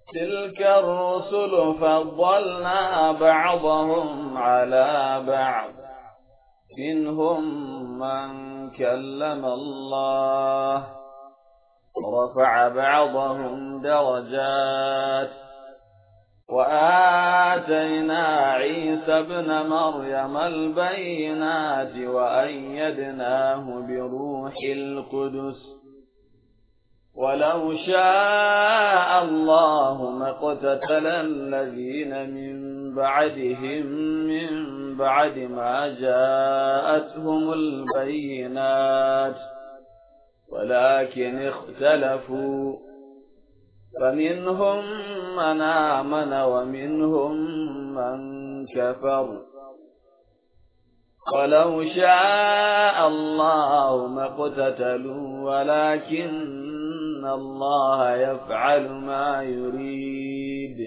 تلك الرسل فضلنا بعضهم على بعض منهم من كلم الله ورفع بعضهم درجات وآتينا عيسى ابن مريم البينات وأيدناه بروح القدس ولو شاء الله ما اقتتل الذين من بعدهم من بعد ما جاءتهم البينات ولكن اختلفوا فمنهم من آمن ومنهم من كفر ولو شاء الله ما اقتتلوا ولكن الله يفعل ما يريد.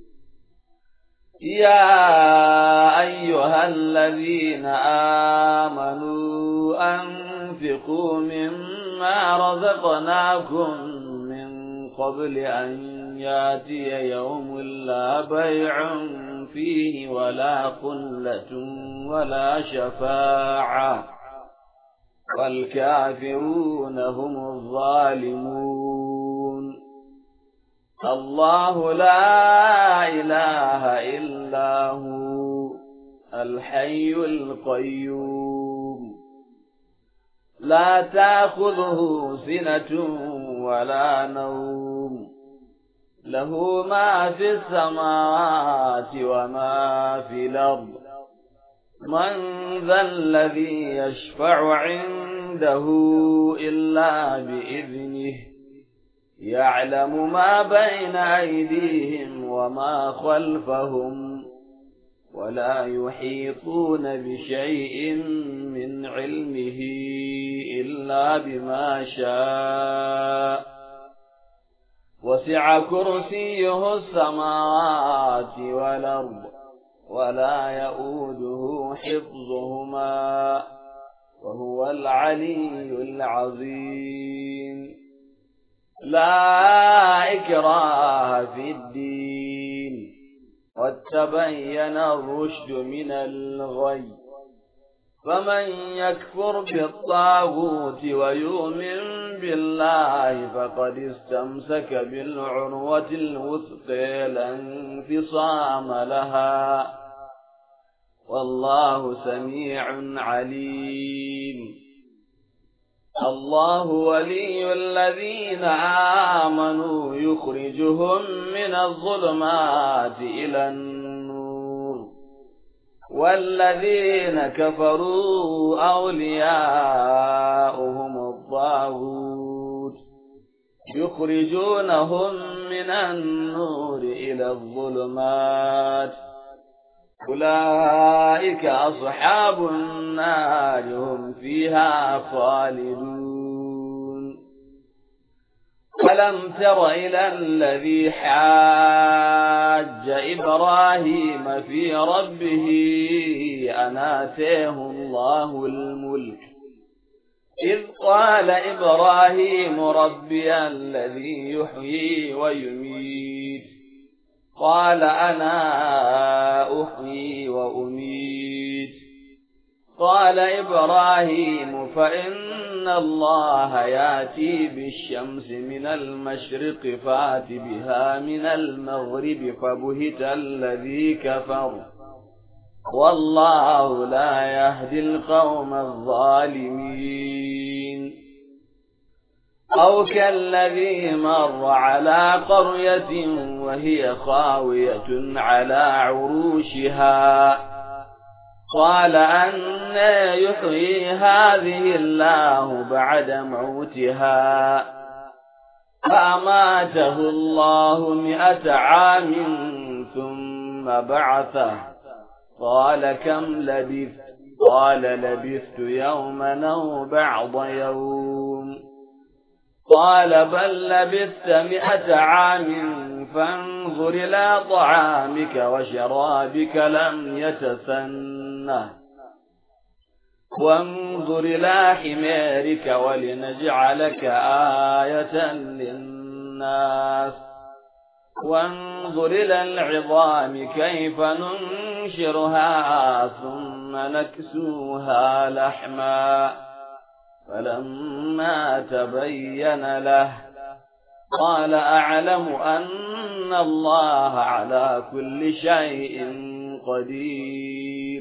يا أيها الذين آمنوا أنفقوا مما رزقناكم من قبل أن يأتي يوم لا بيع فيه ولا خلة ولا شفاعة والكافرون هم الظالمون. الله لا إله إلا هو الحي القيوم لا تأخذه سنة ولا نوم له ما في السماوات وما في الأرض من ذا الذي يشفع عنده إلا بإذنه يعلم ما بين أيديهم وما خلفهم ولا يحيطون بشيء من علمه إلا بما شاء وسع كرسيه السماوات والأرض ولا يؤوده حفظهما وهو العلي العظيم. لا إكراه في الدين قد تبين الرشد من الغي فمن يكفر بالطاغوت ويؤمن بالله فقد استمسك بالعروة الوثقى لا انفصام لها والله سميع عليم. الله ولي الذين آمنوا يخرجهم من الظلمات إلى النور والذين كفروا أولياؤهم الطاغوت يخرجونهم من النور إلى الظلمات أولئك أصحاب النار هم فيها خالدون. ألم تر إلى الذي حاج إبراهيم في ربه أن آتاه الله الملك إذ قال إبراهيم ربي الذي يحيي ويميت قال أنا أحيي وأميت قال إبراهيم فإن الله يأتي بالشمس من المشرق فات بها من المغرب فبهت الذي كفر والله لا يهدي القوم الظالمين. أو كالذي مر على قرية وهي خاوية على عروشها قال أنى يحيي هذه الله بعد موتها فأماته الله 100 عام ثم بعثه قال كم لبثت قال لبثت يوما أو بعض يوم قال بل لبثت 100 عام فانظر إلى طعامك وشرابك لم يتسنه وانظر إلى حمارك ولنجعلك آية للناس وانظر إلى العظام كيف ننشرها ثم نكسوها لحما فلما تبين له قال أعلم أن الله على كل شيء قدير.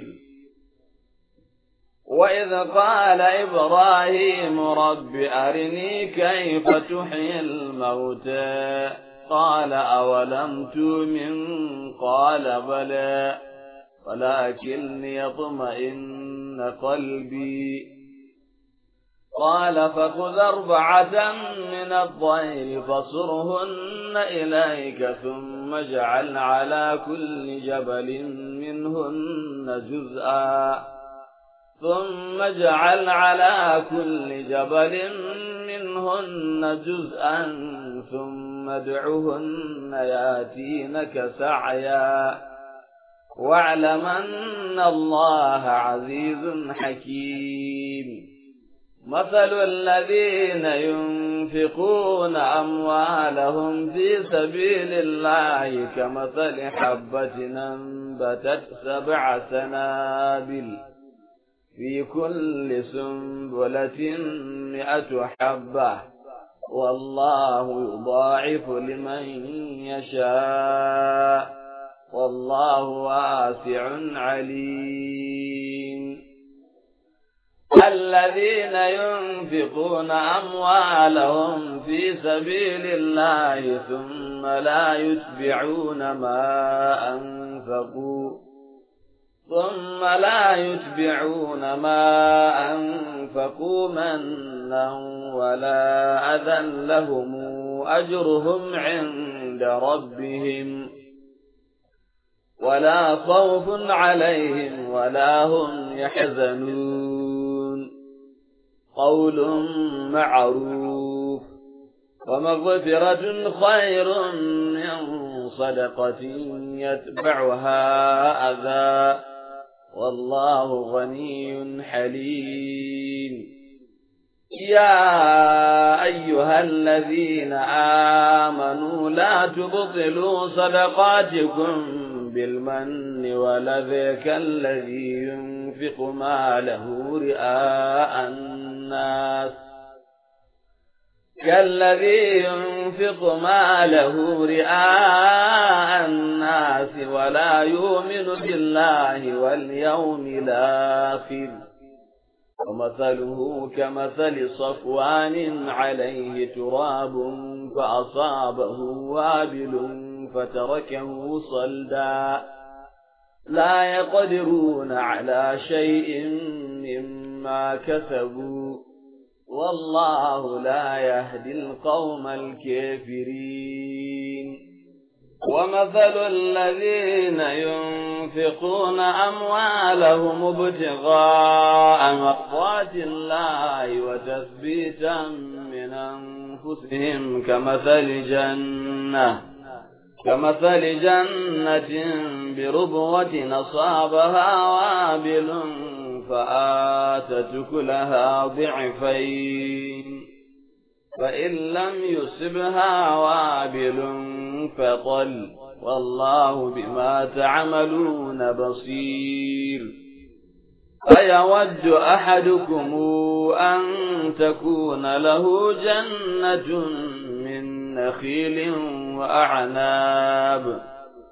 وإذ قال إبراهيم رب أرني كيف تحيي الموتى قال أولم تؤمن قال بلى ولكن ليطمئن قلبي قال فخذ 4 من الطير فصرهن إليك ثم اجعل على كل جبل منهن جزءا ثم ادعهن ياتينك سعيا واعلم أن الله عزيز حكيم. مثل الذين ينفقون أموالهم في سبيل الله كمثل حبة أنبتت 7 سنابل في كل سنبلة 100 حبة والله يضاعف لمن يشاء والله واسع عليم. الذين ينفقون أموالهم في سبيل الله ثم لا يتبعون ما أنفقوا منا ولا أذى لهم أجرهم عند ربهم ولا خوف عليهم ولا هم يحزنون. قول معروف ومغفرة خير من صدقة يتبعها أذى والله غني حليم. يا أيها الذين آمنوا لا تبطلوا صدقاتكم بالمن والأذى كالذي ينفق ماله رئاء الناس ولا يؤمن بالله واليوم الآخر ومثله كمثل صفوان عليه تراب فأصابه وابل فتركه صلدا لا يقدرون على شيء مما كسبوا والله لا يهدي القوم الكافرين. ومثل الذين ينفقون أموالهم ابتغاء مرضات الله وتثبيتا من أنفسهم كمثل جنة بربوة أصابها وابل فآتت أكلها ضعفين فإن لم يصبها وابل فطل والله بما تعملون بصير. أيود أحدكم أن تكون له جنة من نخيل وأعناب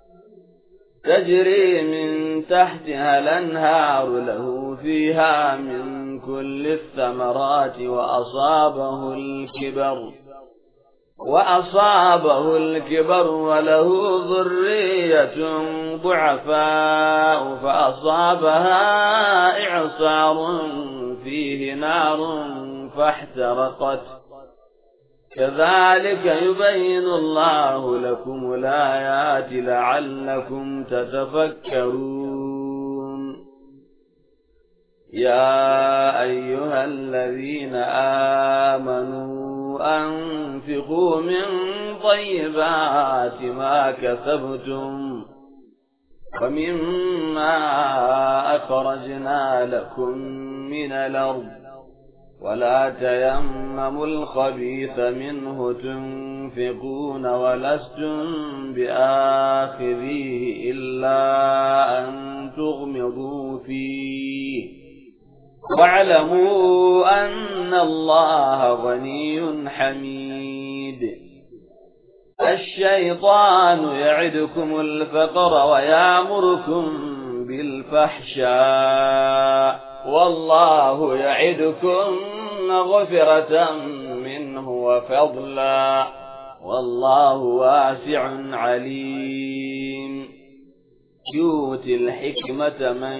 تجري من تحتها الأنهار له فيها من كل الثمرات وأصابه الكبر وله ذرية ضعفاء فأصابها إعصار فيه نار فاحترقت كذلك يبين الله لكم الآيات لعلكم تتفكرون. يا أيها الذين آمنوا أنفقوا من طيبات ما كسبتم ومما أخرجنا لكم من الأرض ولا تيمموا الخبيث منه تنفقون ولستم بآخذيه إلا أن تغمضوا فيه واعلموا أن الله غني حميد. الشيطان يعدكم الفقر ويأمركم بالفحشاء والله يعدكم مغفرة منه وفضلا والله واسع عليم. يؤتي الحكمة من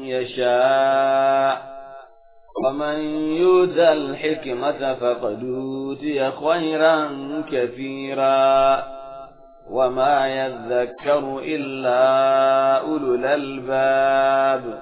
يشاء ومن يؤت الحكمة فقد أوتي خيرا كثيرا وما يذكر إلا أولو الألباب.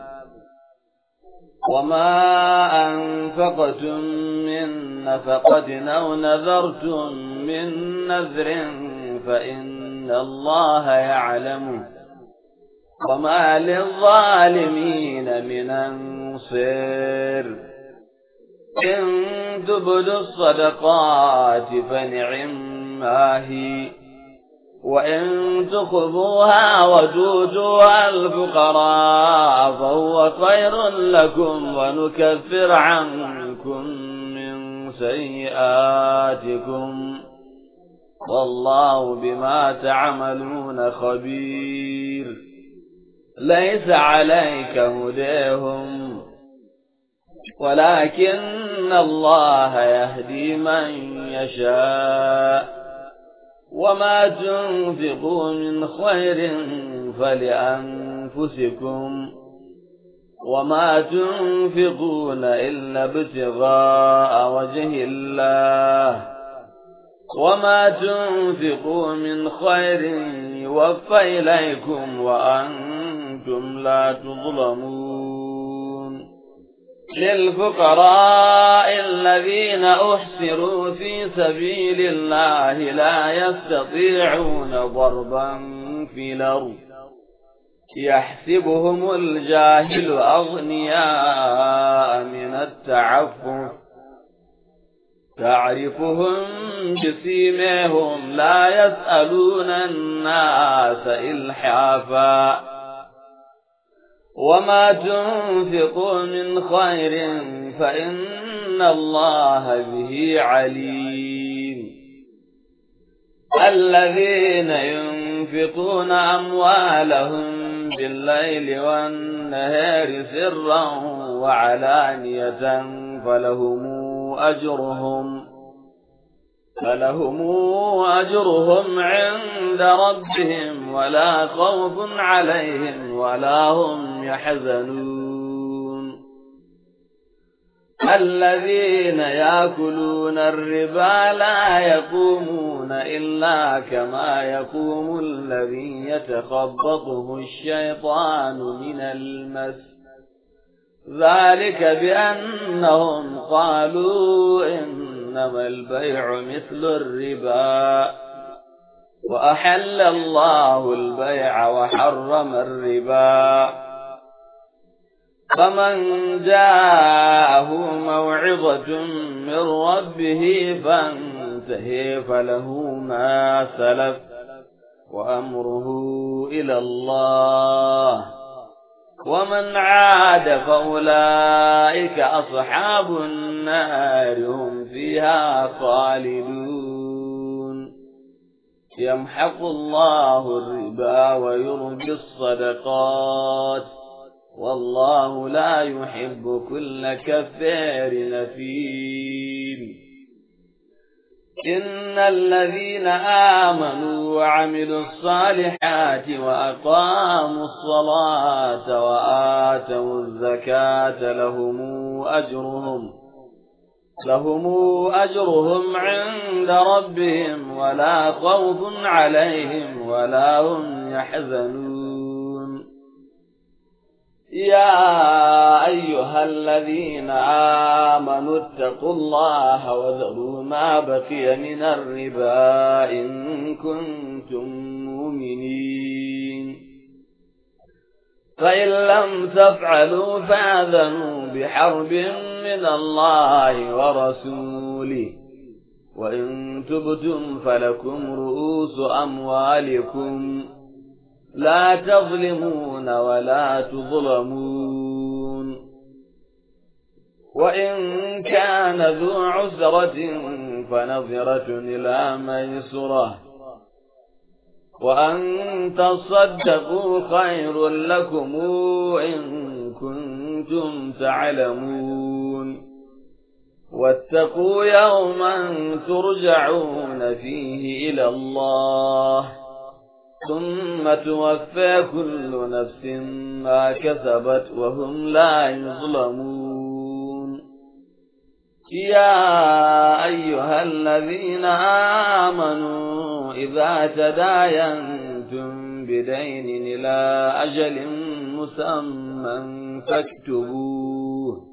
وما أنفقتم من نفقة أو نذرتم من نذر فإن الله يعلمه وما للظالمين من أنصير. إن تبدوا الصدقات فنعما هي وإن تخفوها وتؤتوها الفقراء فهو خير لكم ونكفر عنكم من سيئاتكم والله بما تعملون خبير. ليس عليك هديهم ولكن الله يهدي من يشاء وما تنفقوا من خير فلأنفسكم وما تنفقون إلا ابتغاء وجه الله وما تنفقوا من خير يوفى إليكم وأنتم لا تظلمون. للفقراء الذين أحصروا في سبيل الله لا يستطيعون ضربا في الأرض يحسبهم الجاهل أغنياء من التعفف تعرفهم بسيماهم لا يسألون الناس إلحافا وما تنفقوا من خير فإن الله به عليم. الذين ينفقون أموالهم بالليل والنهار سرا وعلانية فلهم أجرهم عند ربهم ولا خوف عليهم ولا هم يحزنون. الذين يأكلون الربا لا يقومون إلا كما يقوم الذي يتخبطه الشيطان من المس ذلك بأنهم قالوا إنما البيع مثل الربا وأحل الله البيع وحرم الربا. فمن جاءه موعظة من ربه فانتهي فله ما سلف وأمره إلى الله ومن عاد فأولئك أصحاب النار هم فيها خالدون. يمحق الله الربا ويربي الصدقات والله لا يحب كل كفار نثيم. إن الذين آمنوا وعملوا الصالحات وأقاموا الصلاة وآتوا الزكاة لهم أجرهم عند ربهم ولا خوف عليهم ولا هم يحزنون. يا أيها الذين آمنوا اتقوا الله وذروا ما بقي من الربا إن كنتم مؤمنين فإن لم تفعلوا فآذنوا بحرب من الله ورسوله وإن تبتم فلكم رؤوس أموالكم لا تظلمون ولا تظلمون. وإن كان ذو عسرة فنظرة إلى ميسرة وأن تصدقوا خير لكم إن كنتم تعلمون. واتقوا يوما ترجعون فيه إلى الله ثم توفى كل نفس ما كسبت وهم لا يظلمون. يا أيها الذين آمنوا إذا تداينتم بدين إلى أجل مسمى فاكتبوه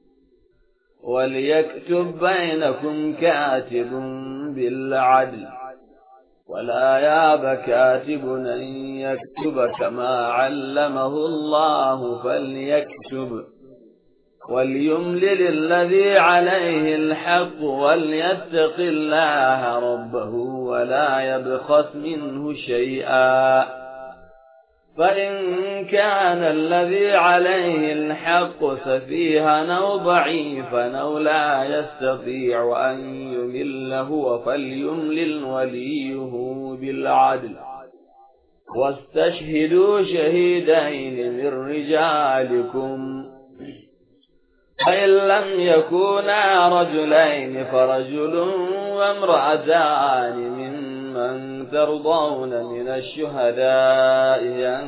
وليكتب بينكم كاتب بالعدل ولا ياب كاتب أن يكتب كما علمه الله فليكتب وليملل الذي عليه الحق وليتق الله ربه ولا يبخس منه شيئا. فإن كان الذي عليه الحق سفيها أو ضعيفا أو لا يستطيع أن يمل هو فليملل وليه بالعدل واستشهدوا شهيدين من رجالكم فإن لم يكونا رجلين فرجل وامرأتان ممن ترضون من الشهداء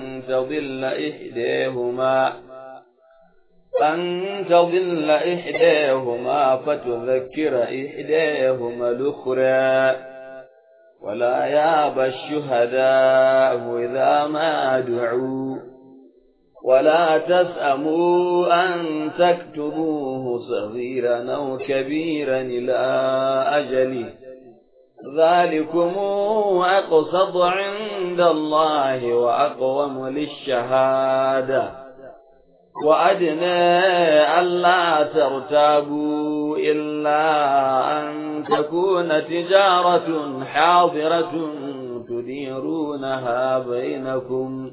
أن تضل إحداهما فتذكر إحداهما الأخرى ولا ياب الشهداء إذا ما دعوا ولا تسأموا أن تكتبوه صغيرا أو كبيرا إلى أجله ذلكم أقسط عند الله وأقوم للشهادة وأدنى ألا ترتابوا إلا أن تكون تجارة حاضرة تديرونها بينكم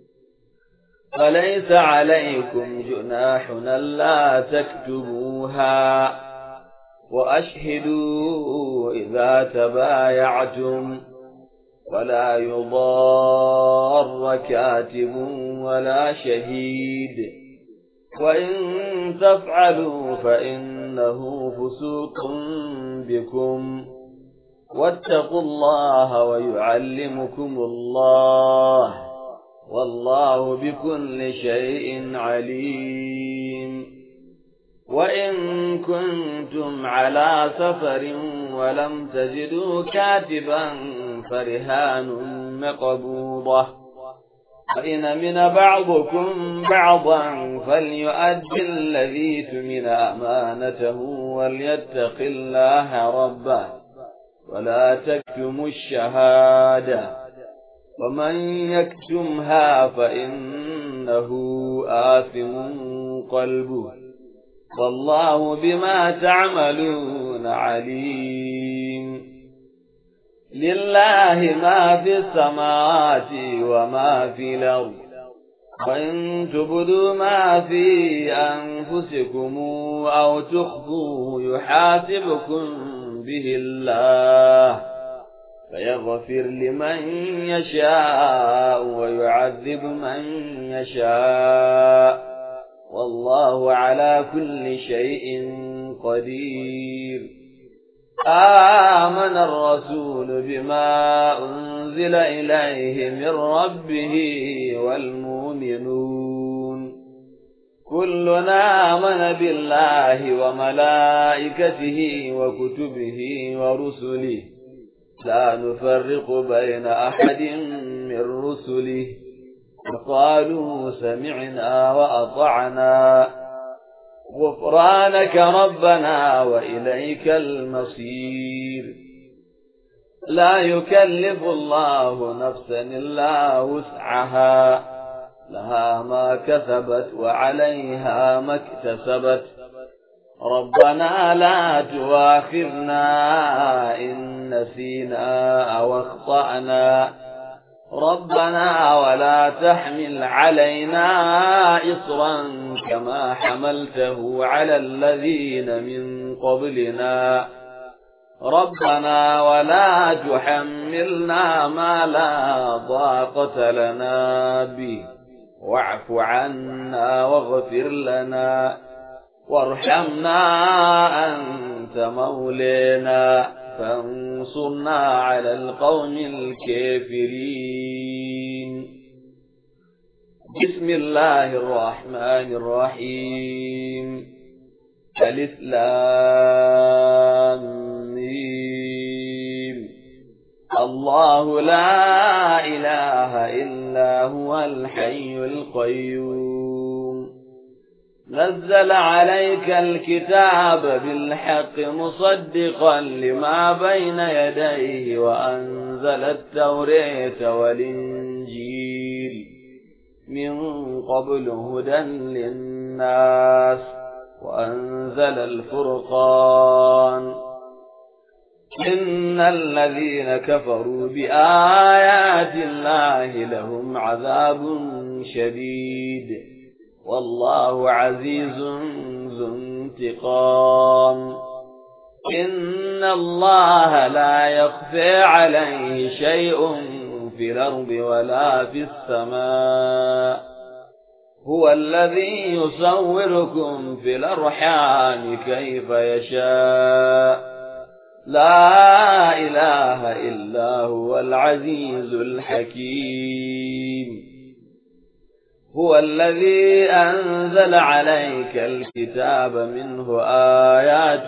فليس عليكم جناح ألا تكتبوها وأشهدوا إذا تبايعتم ولا يضار كاتب ولا شهيد وإن تفعلوا فإنه فسوق بكم واتقوا الله ويعلمكم الله والله بكل شيء عليم. وإن كنتم على سفر ولم تجدوا كاتبا فرهان مقبوضة فإن من بعضكم بعضا فليؤدي الذي اؤتمن أمانته وليتق الله ربه ولا تكتموا الشهادة ومن يكتمها فإنه آثم قلبه والله بما تعملون عليم. لله ما في السماوات وما في الأرض وإن تبدوا ما في أنفسكم أو تخفوه يحاسبكم به الله فيغفر لمن يشاء ويعذب من يشاء والله على كل شيء قدير. آمن الرسول بما أنزل إليه من ربه والمؤمنون كلنا آمن بالله وملائكته وكتبه ورسله لا نفرق بين أحد من رسله وقالوا سمعنا وأطعنا غفرانك ربنا وإليك المصير. لا يكلف الله نفسا إلا وسعها لها ما كسبت وعليها ما اكتسبت ربنا لا تؤاخذنا إن نسينا أو أخطأنا ربنا ولا تحمل علينا إصرا كما حملته على الذين من قبلنا ربنا ولا تحملنا ما لا طاقة لنا به واعف عنا واغفر لنا وارحمنا أنت مولانا فانصرنا على القوم الكافرين. بسم الله الرحمن الرحيم. ألف لام ميم. الله لا إله إلا هو الحي القيوم نزل عليك الكتاب بالحق مصدقا لما بين يديه وأنزل التوراة والإنجيل من قبل هدى للناس وأنزل الفرقان إن الذين كفروا بآيات الله لهم عذاب شديد والله عزيز ذو انتقام. إن الله لا يخفى عليه شيء في الأرض ولا في السماء هو الذي يصوركم في الأرحام كيف يشاء لا إله إلا هو العزيز الحكيم. هو الذي أنزل عليك الكتاب منه آيات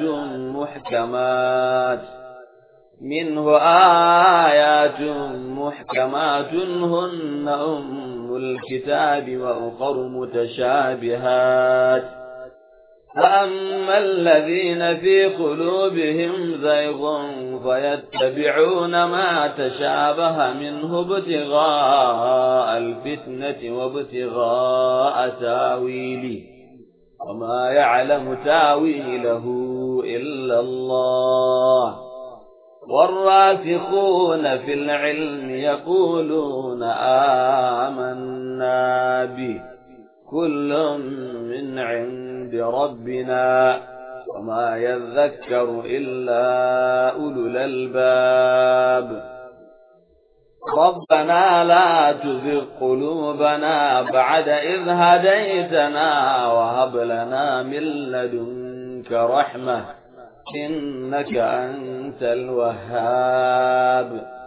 محكمات هن أم الكتاب وأخر متشابهات فأما الذين في قلوبهم زيغ فيتبعون ما تشابه منه ابتغاء الفتنة وابتغاء تاويله وما يعلم تاويله إلا الله والراسخون في العلم يقولون آمنا به كل من عند ربنا وما يذكر إلا أولو الألباب. ربنا لا تزغ قلوبنا بعد إذ هديتنا وهب لنا من لدنك رحمة إنك أنت الوهاب.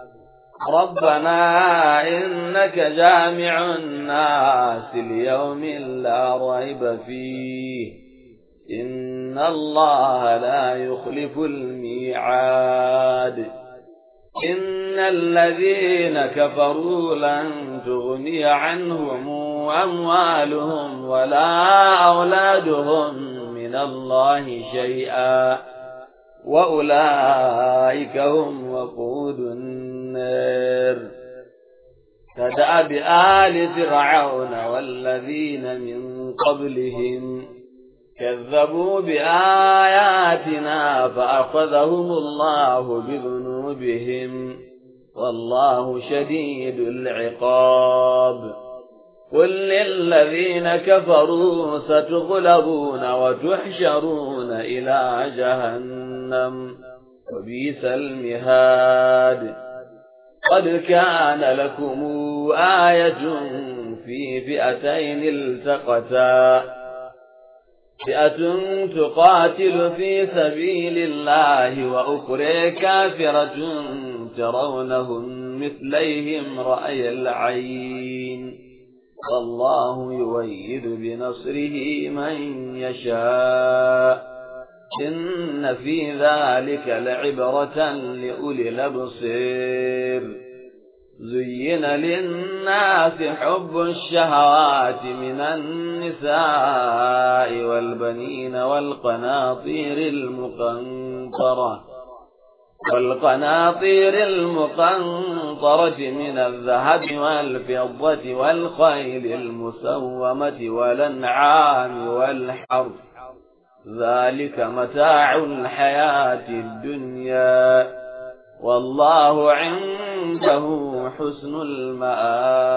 ربنا إنك جامع الناس ليوم لا ريب فيه إن الله لا يخلف الميعاد. إن الذين كفروا لن تغني عنهم أموالهم ولا أولادهم من الله شيئا وأولئك هم وقود النار. كدأب آل فرعون والذين من قبلهم كذبوا بآياتنا فأخذهم الله بذنوبهم والله شديد العقاب. قل للذين كفروا ستغلبون وتحشرون إلى جهنم وبئس المهاد. قد كان لكم آية في فئتين التقتا فئة تقاتل في سبيل الله وأخرى كافرة ترونهم مثليهم رأي العين والله يؤيد بنصره من يشاء إن في ذلك لعبرة لأولي الأبصار. زين للناس حب الشهوات من النساء والبنين والقناطير المقنطرة من الذهب والفضة والخيل المسومة والأنعام والحرث ذلك متاع الحياة الدنيا والله عنده حسن المآب.